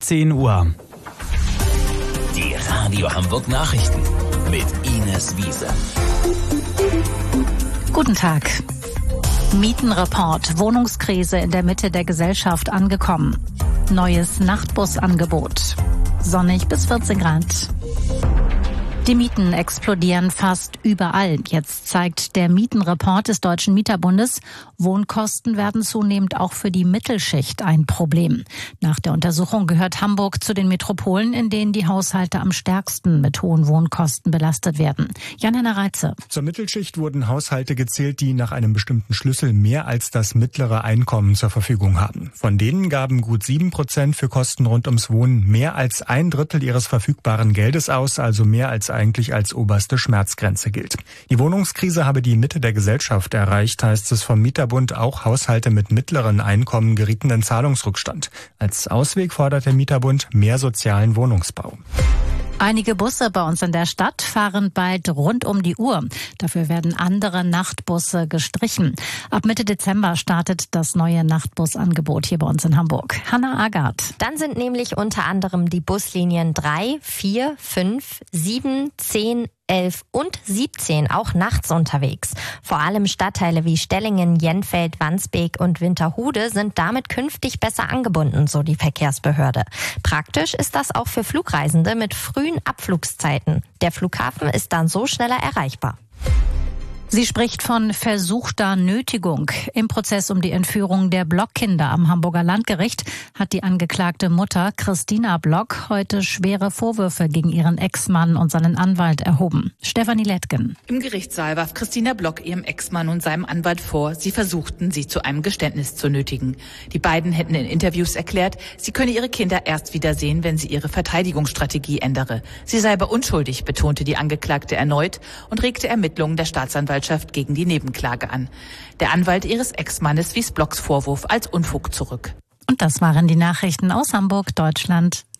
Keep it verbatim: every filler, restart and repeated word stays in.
zehn Uhr. Die Radio Hamburg Nachrichten mit Ines Wiese. Guten Tag. Mietenreport. Wohnungskrise in der Mitte der Gesellschaft angekommen. Neues Nachtbusangebot. Sonnig bis vierzehn Grad. Die Mieten explodieren fast überall. Jetzt zeigt der Mietenreport des Deutschen Mieterbundes, Wohnkosten werden zunehmend auch für die Mittelschicht ein Problem. Nach der Untersuchung gehört Hamburg zu den Metropolen, in denen die Haushalte am stärksten mit hohen Wohnkosten belastet werden. Jan-Henner Reitze. Zur Mittelschicht wurden Haushalte gezählt, die nach einem bestimmten Schlüssel mehr als das mittlere Einkommen zur Verfügung haben. Von denen gaben gut sieben Prozent für Kosten rund ums Wohnen mehr als ein Drittel ihres verfügbaren Geldes aus, also mehr als eigentlich als oberste Schmerzgrenze gilt. Die Wohnungskrise habe die Mitte der Gesellschaft erreicht, heißt es vom Mieterbund. Auch Haushalte mit mittleren Einkommen gerieten in Zahlungsrückstand. Als Ausweg fordert der Mieterbund mehr sozialen Wohnungsbau. Einige Busse bei uns in der Stadt fahren bald rund um die Uhr. Dafür werden andere Nachtbusse gestrichen. Ab Mitte Dezember startet das neue Nachtbusangebot hier bei uns in Hamburg. Hanna Agard. Dann sind nämlich unter anderem die Buslinien drei, vier, fünf, sieben, zehn, elf und siebzehn auch nachts unterwegs. Vor allem Stadtteile wie Stellingen, Jenfeld, Wandsbek und Winterhude sind damit künftig besser angebunden, so die Verkehrsbehörde. Praktisch ist das auch für Flugreisende mit frühen Abflugszeiten. Der Flughafen ist dann so schneller erreichbar. Sie spricht von versuchter Nötigung. Im Prozess um die Entführung der Block-Kinder am Hamburger Landgericht hat die angeklagte Mutter Christina Block heute schwere Vorwürfe gegen ihren Ex-Mann und seinen Anwalt erhoben. Stefanie Lettgen. Im Gerichtssaal warf Christina Block ihrem Ex-Mann und seinem Anwalt vor, sie versuchten, sie zu einem Geständnis zu nötigen. Die beiden hätten in Interviews erklärt, sie könne ihre Kinder erst wiedersehen, wenn sie ihre Verteidigungsstrategie ändere. Sie sei aber unschuldig, betonte die Angeklagte erneut und regte Ermittlungen der Staatsanwaltschaft gegen die Nebenklage an. Der Anwalt ihres Ex-Mannes wies Blocks Vorwurf als Unfug zurück. Und das waren die Nachrichten aus Hamburg, Deutschland.